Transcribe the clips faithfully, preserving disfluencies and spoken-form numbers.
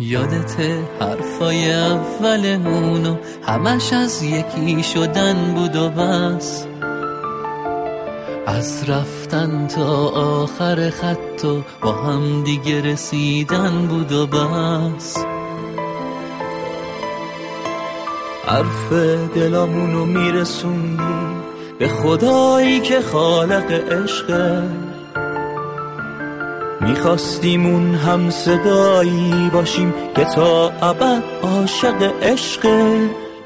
یادته حرفای اولمونو همش از یکی شدن بود و بس، از رفتن تا آخر خط و با هم دیگه رسیدن بود و بس. حرف دلامونو میرسوندی به خدایی که خالق عشقه، میخواستیمون هم صدایی باشیم که تا ابد عاشق عشقه.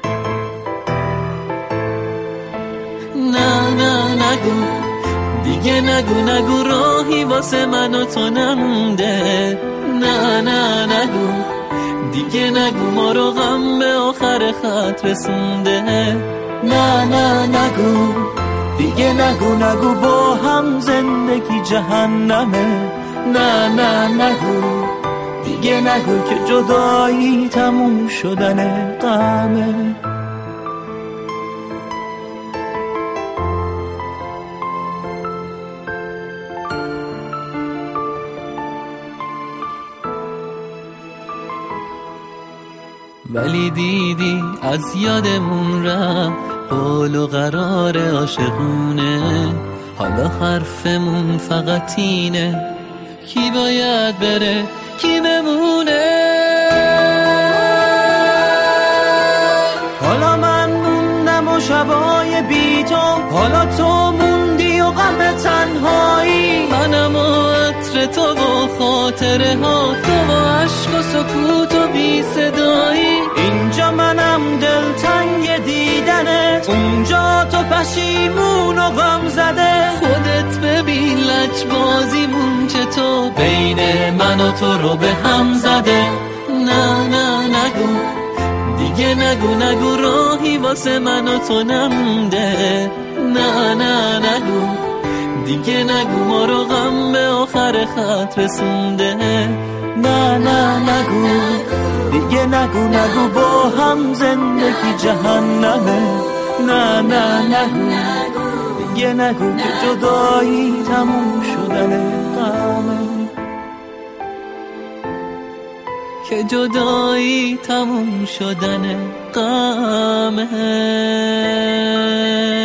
نه نه نگو دیگه، نگو نگو راهی واسه من و تو نمونده. نه نه نگو دیگه، نگو ما رو غم به آخر خط رسونده. نه نه نگو دیگه، نگو نگو با هم زندگی جهنمه. نه نه نگو دیگه، نگو که جدایی تموم شدن غمه. ولی دیدی از یادمون رفت قول و قرار عاشقونه. حالا حرفمون فقط اینه کی باید بره کی بمونه. حالا من موندم و شبای بی تو، حالا تو موندی و غم تنهایی. منم و عطر تو و خاطره ها، تو و عشق و سکوت و بی صدایی. اینجا منم دلتنگ دیدنت، اونجا تو پشیمون و غم زده. خودت ببین لجبازیمون چطور بین من و تو رو به هم زده. نه نه نگو دیگه، نگو نگو راهی واسه من و تو نمونده. نه نه نگو دیگه، نگو ما رو غم به آخر خط رسونده. نه نه نگو دیگه، نگو نگو با هم زندگی جهنمه. نه نه نگو دیگه، نگو که جدایی تموم شدن غمه، که جدایی تموم شدن غمه.